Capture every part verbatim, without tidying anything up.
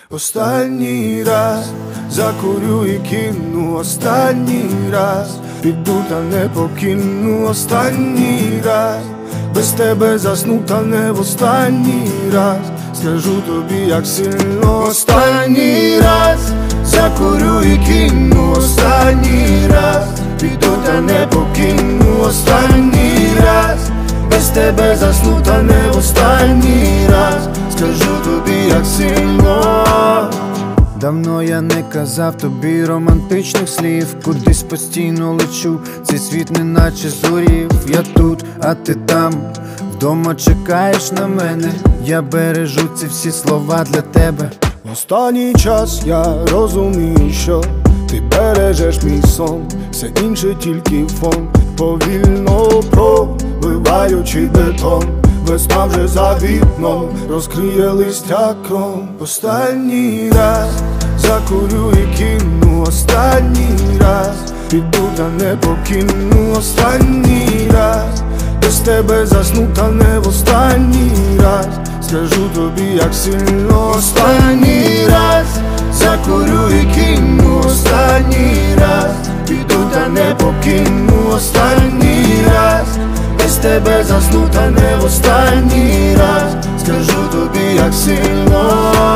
Останній раз закурю і кину, останній раз піду та не покину, останній раз без тебе засну та не в останній раз скажу тобі, як сильно. Останній раз закурю і кину, останній раз піду та не покину, останній раз без тебе засну та не в останній раз скажу тобі, як сильно. Давно я не казав тобі романтичних слів, кудись постійно лечу, цей світ неначе зорів. Я тут, а ти там, вдома чекаєш на мене, я бережу ці всі слова для тебе. Останній час я розумію, що ти бережеш мій сон, все інше тільки фон, повільно пробиваючи бетон. Весна вже за вікном розкриє листя кром. Останній раз закурю і кину, останній раз піду та не покину, останній раз без тебе засну та не в останній раз скажу тобі, як сильно. Останній раз закурю і кину, останній раз піду та не покину, останній раз без тебе засну та не в останній раз скажу тобі, як сильно.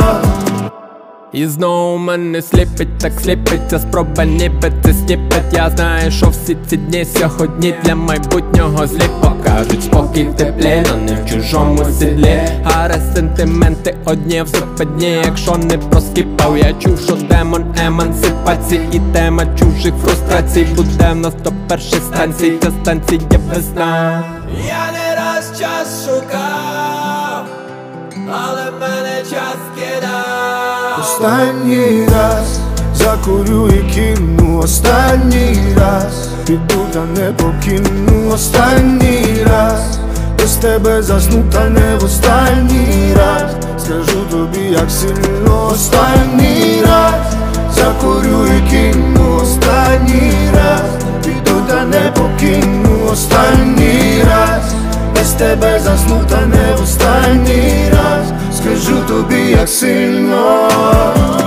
І знову мене сліпить, так сліпиться спроба ніби це сніпет. Я знаю, що всі ці дні сьогодні для майбутнього злі. Покажуть спокій в теплі, но не в чужому сідлі. Гаре сентименти одні в западні, якщо не проскіпав. Я чув, що демон емансипації і тема чужих фрустрацій буде в нас до перших станцій, та станція весна. Я не раз час шукав, але мене час кидав. Останній раз закурю і кину, останній раз піду та не покину, останній раз без тебе засну та не в останній раз скажу тобі, як сильно. Останній раз закурю і кину, останній раз піду та не покину, останній раз без тебе засну та не в останній раз скажу тобі, як сильно.